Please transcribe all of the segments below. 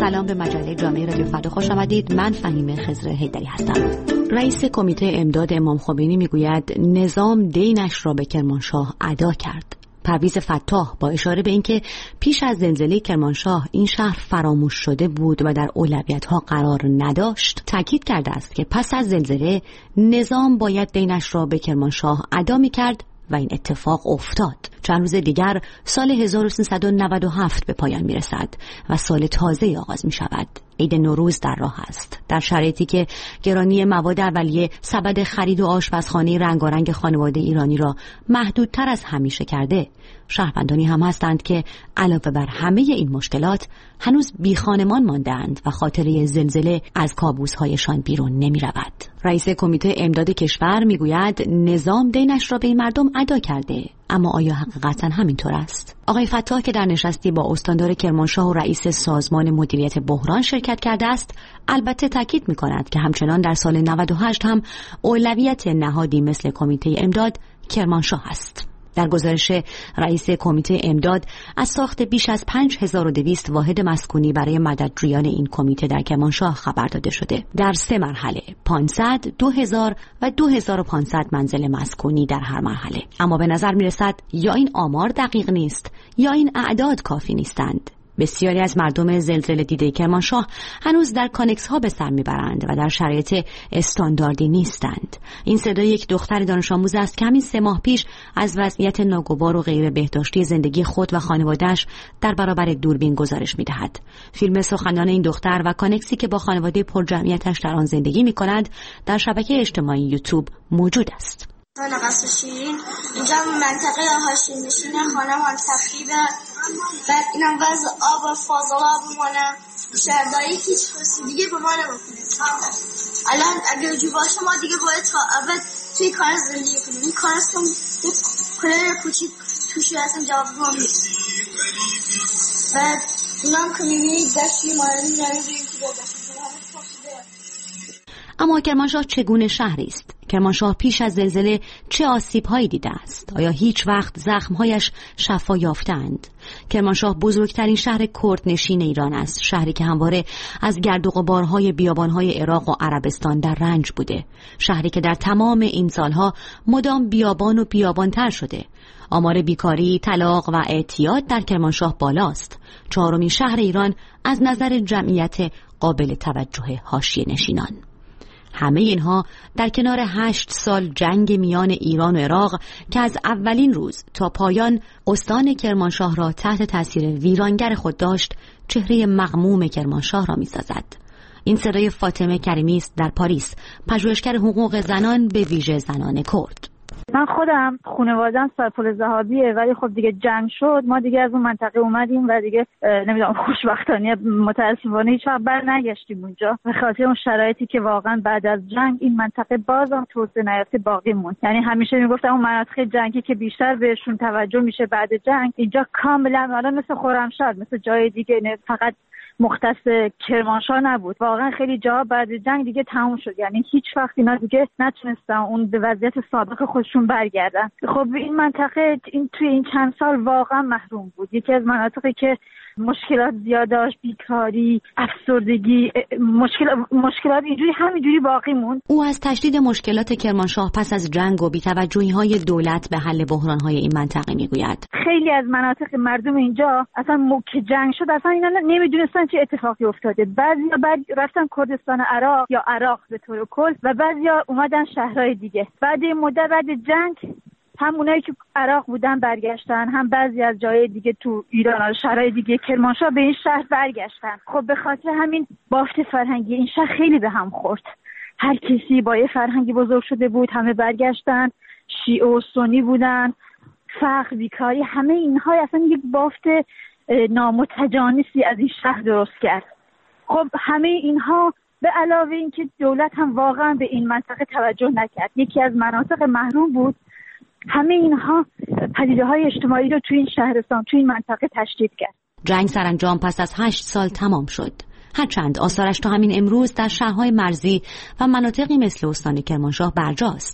سلام به مجله جامعه رادیو فردا خوش آمدید. من فهیمه خضر حیدری هستم. رئیس کمیته امداد امام خمینی میگوید نظام دینش را به کرمانشاه ادا کرد. پرویز فتاح با اشاره به اینکه پیش از زلزله کرمانشاه این شهر فراموش شده بود و در اولویت‌ها قرار نداشت، تاکید کرده است که پس از زلزله نظام باید دینش را به کرمانشاه ادا می‌کرد و این اتفاق افتاد. چند روز دیگر سال 1397 به پایان میرسد و سال تازه آغاز می شود. عید نوروز در راه است. در شرایطی که گرانی مواد اولیه سبد خرید و آشپزخانه رنگارنگ خانواده ایرانی را محدودتر از همیشه کرده، شهروندانی هم هستند که علاوه بر همه این مشکلات هنوز بی خانمان ماندند و خاطره زلزله از کابوس‌هایشان بیرون نمی رود. رئیس کمیته امداد کشور می گوید نظام دینش را به این مردم ادا کرده، اما آیا حقیقتا همینطور است؟ آقای فتاح که در نشستی با استاندار کرمانشاه و رئیس سازمان مدیریت بحران شرکت کرده است، البته تاکید می‌کند که همچنان در سال 98 هم اولویت نهادی مثل کمیته امداد کرمانشاه است. در گزارش رئیس کمیته امداد از ساخت بیش از 5200 واحد مسکونی برای مددجویان این کمیته در کرمانشاه خبر داده شده. در 3 مرحله 500، 2000 و 2500 منزل مسکونی در هر مرحله. اما به نظر می‌رسد یا این آمار دقیق نیست یا این اعداد کافی نیستند. بسیاری از مردم زلزله دیده کرمانشاه هنوز در کانکس ها به سر میبرند و در شرایط استانداردی نیستند. این صدای یک دختر دانش آموز است که همین 3 ماه پیش از وضعیت ناگوار و غیر بهداشتی زندگی خود و خانواده‌اش در برابر دوربین گزارش میدهد. فیلم سخنان این دختر و کانکسی که با خانواده پرجمعیتش در آن زندگی میکند در شبکه اجتماعی یوتیوب موجود است. من قصر شیرین اینجا منطقه حاشیه نشین خانم هم تخریبه، بعد اینم وضع آب و فاضلاب مانه شهرداری که دیگه به ما نمیکنه. الان اگر جو باشه ما دیگه باید تا ابد توی کار زندگی کنیم. این کار هستم کلر کوچیک توشی هستم جواب ما نیست. بعد اینام که میبینید دستی ماردی نمیدونیم که دستی اما کرمانشاه چگونه شهری است؟ کرمانشاه پیش از زلزله چه آسیب‌هایی دیده است؟ آیا هیچ وقت زخم‌هایش شفا یافتند؟ کرمانشاه بزرگترین شهر کردنشین ایران است، شهری که همواره از گرد و غبارهای بیابان‌های عراق و عربستان در رنج بوده، شهری که در تمام این سالها مدام بیابان و بیابان‌تر شده. آمار بیکاری، طلاق و اعتیاد در کرمانشاه بالاست. 4مین شهر ایران از نظر جمعیت قابل توجه حاشیه نشینان. همه اینها در کنار 8 سال جنگ میان ایران و عراق که از اولین روز تا پایان استان کرمانشاه را تحت تاثیر ویرانگر خود داشت، چهره مغموم کرمانشاه را می‌سازد. این صدای فاطمه کریمی است در پاریس، پژوهشگر حقوق زنان به ویژه زنان کرد. من خودم خانواده‌ام سرپل ذهابیه، ولی خب دیگه جنگ شد، ما دیگه از اون منطقه اومدیم و دیگه نمیدونم خوشبختانه متاسفانه هیچ وقت بر نگشتیم اونجا به خاطر اون شرایطی که واقعا بعد از جنگ این منطقه بازم توسعه نیافته باقی موند. یعنی همیشه میگفتم اون مناطق جنگی که بیشتر بهشون توجه میشه بعد جنگ، اینجا کاملا الان مثل خرمشهر، مثل جای دیگه، نه فقط مختص کرمانشاه نبود، واقعا خیلی جا بعد جنگ دیگه تموم شد. یعنی هیچ وقت اینا دیگه نتونستن اون به وضعیت سابق خودشون برگردن. خب این منطقه توی این چند سال واقعا محروم بود. یکی از مناطقی که مشکلات زیاد داشت، بیکاری، افسردگی، مشکلات همینجوری باقی موند. او از تشدید مشکلات کرمانشاه پس از جنگ و بی‌توجهی‌های دولت به حل بحران‌های این منطقه میگوید. خیلی از مناطق مردم اینجا اصلا که جنگ شد اصلا اینا نمیدونستن چه اتفاقی افتاده. بعضیا بعد رفتن کردستان عراق یا عراق به طور کل و بعضیا اومدن شهرهای دیگه. بعد این مدت بعد جنگ هم اونایی که عراق بودن برگشتن، هم بعضی از جای دیگه تو ایران و شهرهای دیگه کرمانشاه به این شهر برگشتن. خب به خاطر همین بافت فرهنگی این شهر خیلی به هم خورد. هر کسی با یه فرهنگی بزرگ شده بود، همه برگشتن، شیعه و سنی بودن، فقر، بیکاری، همه اینها اصلا یک بافت نامتجانسی از این شهر درست کرد. خب همه اینها به علاوه این که دولت هم واقعا به این منطقه توجه نکرد، یکی از مناطق محروم بود، همه اینها پدیده‌های اجتماعی رو توی این شهرستان، توی این منطقه تشدید کرد. جنگ سرانجام پس از 8 سال تمام شد. هرچند آثارش تا همین امروز در شهرهای مرزی و مناطقی مثل استان کرمانشاه برجاست.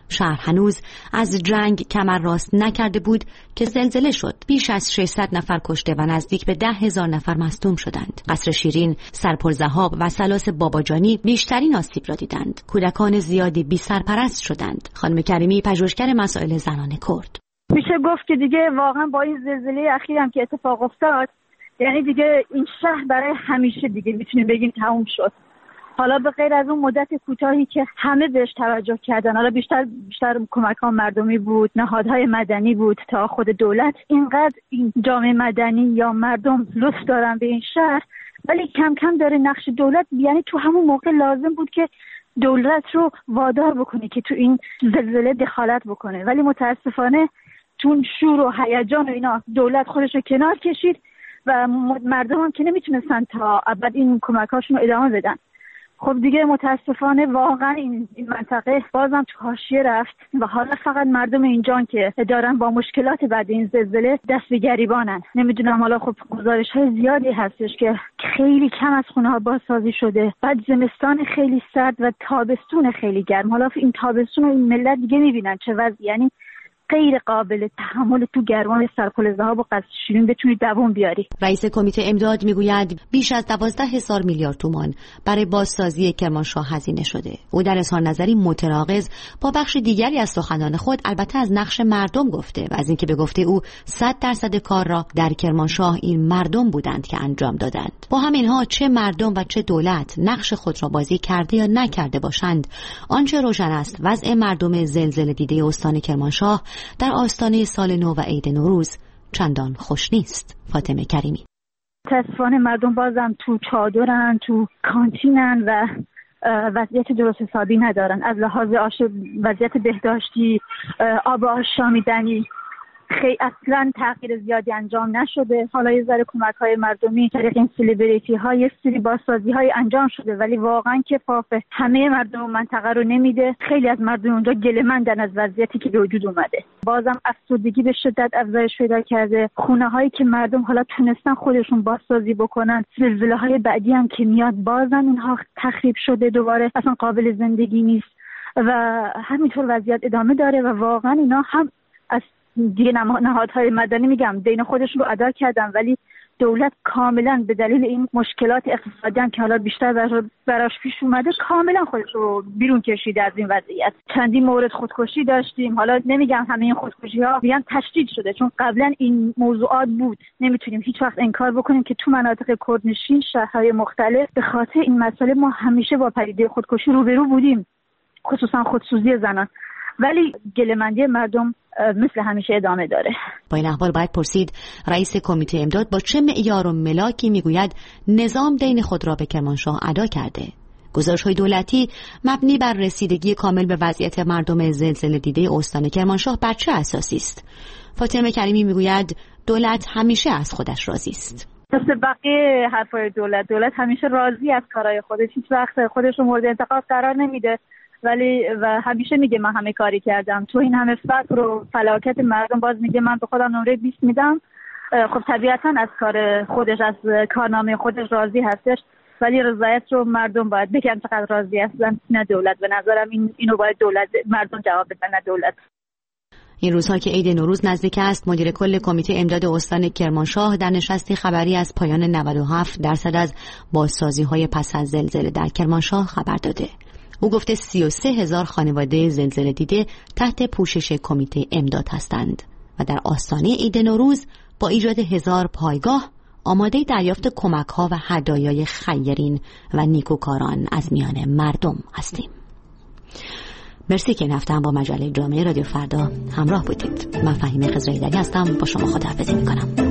شهر هنوز از جنگ کمر راست نکرده بود که زلزله شد. بیش از 600 نفر کشته و نزدیک به 10,000 نفر مصدوم شدند. قصر شیرین، سرپرذهاب و سلاس باباجانی بیشترین آسیب را دیدند. کودکان زیادی بی سرپرست شدند. خانم کریمی، پژوهشگر مسائل زنان کرد: میشه گفت که دیگه واقعا با این زلزله اخیر هم که اتفاق افتاد، یعنی دیگه این شهر برای همیشه دیگه میتونیم بگیم تموم شد. حالا به غیر از اون مدت کوتاهی که همه بهش توجه کردن، حالا بیشتر کمک‌ها مردمی بود، نهادهای مدنی بود تا خود دولت، اینقدر این جامعه مدنی یا مردم لطف دارن به این شهر، ولی کم کم داره نقش دولت، یعنی تو همون موقع لازم بود که دولت رو وادار بکنه که تو این زلزله دخالت بکنه، ولی متاسفانه چون شور و هیجان و اینا دولت خودش رو کنار کشید و مردم هم که نمیتونستن تا ابد این کمک‌هاشون رو ادامه بدن. خب دیگه متاسفانه واقعا این منطقه بازم تو حاشیه رفت و حالا فقط مردم اینجان که دارن با مشکلات بعد این زلزله دست به گریبانن. نمیدونم، حالا خب گزارش‌های زیادی هستش که خیلی کم از خونه‌ها بازسازی شده، بعد زمستان خیلی سرد و تابستون خیلی گرم. حالا این تابستون رو این ملت دیگه میبینن چه وضعی، یعنی غیر قابل تحمل تو گرمان سرپرذهاب و قصر شیرین بتونی دوام بیاری. رئیس کمیته امداد میگوید بیش از 12,000 میلیارد تومان برای بازسازی کرمانشاه هزینه شده. او در اظهار نظری متناقض با بخش دیگری از سخنان خود البته از نقش مردم گفته و از اینکه به گفته او 100% کار را در کرمانشاه این مردم بودند که انجام دادند. با همینها چه مردم و چه دولت نقش خود را بازی کرده یا نکرده باشند، آنچه روشن است وضع مردم زلزله دیده استان کرمانشاه در آستانه سال نو و عید نوروز چندان خوش نیست. فاطمه کریمی: متاسفانه مردم بازم تو چادرن، تو کانتینن و وضعیت درست حسابی ندارن. از لحاظ وضعیت بهداشتی، آب آشامیدنی اصلا تغییر زیادی انجام نشده. حالا یه ذره کمک‌های مردمی طریق این سلیبریتی‌های یه سری بازسازی‌های انجام شده، ولی واقعا کفاف همه مردم منطقه رو نمیده. خیلی از مردم اونجا گله‌مندن از وضعیتی که به وجود اومده. بازم افسردگی به شدت افزایش پیدا کرده. خونه‌هایی که مردم حالا تونستن خودشون بازسازی بکنن، زلزله‌های بعدی هم که میاد بازم اینها تخریب شده، دوباره اصلا قابل زندگی نیست و همینطور وضعیت ادامه داره و واقعا اینا هم از دیگه نهادهای مدنی میگم دین خودشون رو ادا کردن، ولی دولت کاملا به دلیل این مشکلات اقتصادی هم که حالا بیشتر براش پیش اومده کاملا خودش رو بیرون کشیده از این وضعیت. چندین مورد خودکشی داشتیم، حالا نمیگم همه این خودکشی ها بیان تشدید شده چون قبلا این موضوعات بود. نمیتونیم هیچ وقت انکار بکنیم که تو مناطق کردنشین شهرهای مختلف به خاطر این مسئله ما همیشه با پدیده خودکشی روبرو بودیم، خصوصا خودسوزی زنان، ولی گله‌مندی مردم مثل همیشه ادامه داره. با این احوال باید پرسید رئیس کمیته امداد با چه معیار و ملاکی میگوید نظام دین خود را به کرمانشاه ادا کرده؟ گزارش‌های دولتی مبنی بر رسیدگی کامل به وضعیت مردم زلزله دیده استان کرمانشاه بر چه اساسی است؟ فاطمه کریمی میگوید دولت همیشه از خودش راضی است. مثل بقیه حرفای دولت همیشه راضی از کارهای خودش، هیچ وقت خودش رو مورد انتقاد قرار نمیده، ولی و همیشه میگه من همه کاری کردم. تو این همه فقر و فلاکت مردم باز میگه من به خودم نمره 20 میدم. خب طبیعتا از کار خودش، از کارنامه خودش راضی هستش، ولی رضایت رو مردم باید بگن چقدر راضی هستن، نه دولت. به نظرم اینو باید مردم جواب بدن، نه دولت. این روزها که عید نوروز نزدیک است، مدیر کل کمیته امداد استان کرمانشاه در نشستی خبری از پایان 97% از بازسازی‌های پس از زلزله در کرمانشاه خبر داده. او گفته 33,000 خانواده زلزله دیده تحت پوشش کمیته امداد هستند و در آستانه عید نوروز با ایجاد 1000 پایگاه آماده دریافت کمک‌ها و هدایای خیرین و نیکوکاران از میان مردم هستیم. مرسی که این هفته هم با مجله جامعه رادیو فردا همراه بودید. من فهیمه خضره‌ایدری هستم، با شما خداحافظی می‌کنم.